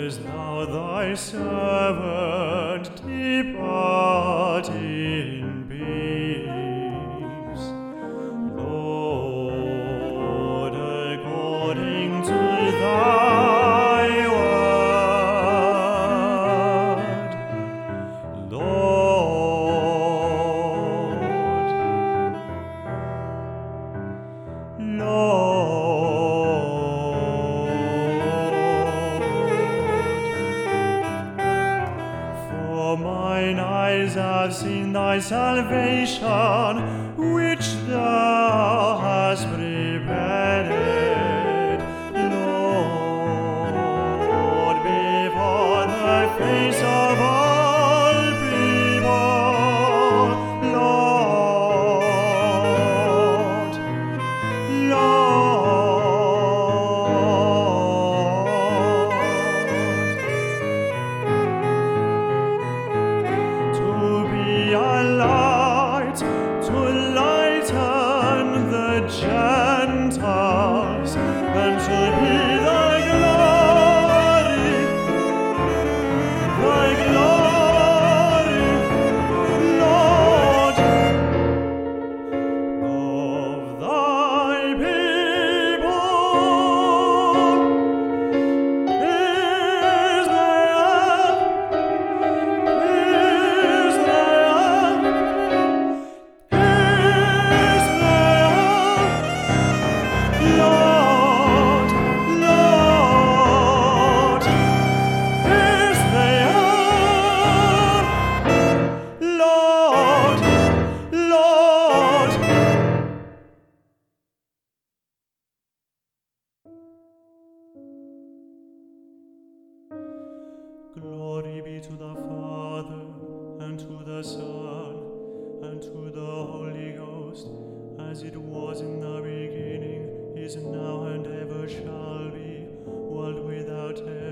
Cause thou thy servant depart in peace. Lord, according to thy word, For mine eyes have seen thy salvation, which thou hast prepared, Lord, before the face of all people. Lord, to be a light, to lighten the Gentiles, and to be thy glory, Lord, of thy people. Glory be to the Father, and to the Son, and to the Holy Ghost, as it was in the beginning, is now, and ever shall be, world without end.